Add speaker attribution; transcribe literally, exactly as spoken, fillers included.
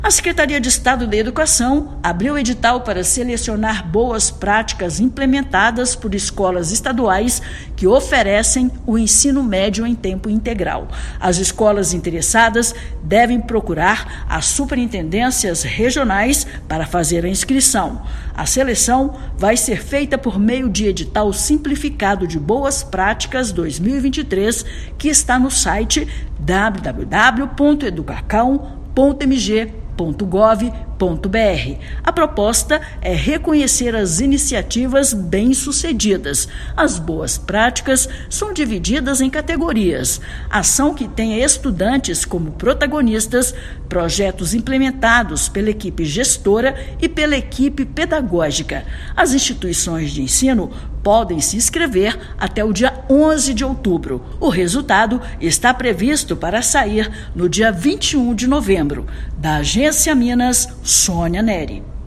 Speaker 1: A Secretaria de Estado da Educação abriu edital para selecionar boas práticas implementadas por escolas estaduais que oferecem o ensino médio em tempo integral. As escolas interessadas devem procurar as superintendências regionais para fazer a inscrição. A seleção vai ser feita por meio de edital simplificado de Boas Práticas dois mil e vinte e três, que está no site w w w ponto educacão ponto m g ponto gov ponto b r. A proposta é reconhecer as iniciativas bem-sucedidas. As boas práticas são divididas em categorias: ação que tenha estudantes como protagonistas, projetos implementados pela equipe gestora e pela equipe pedagógica. As instituições de ensino podem se inscrever até o dia onze de outubro. O resultado está previsto para sair no dia vinte e um de novembro. Da Agência Minas, Sônia Neri.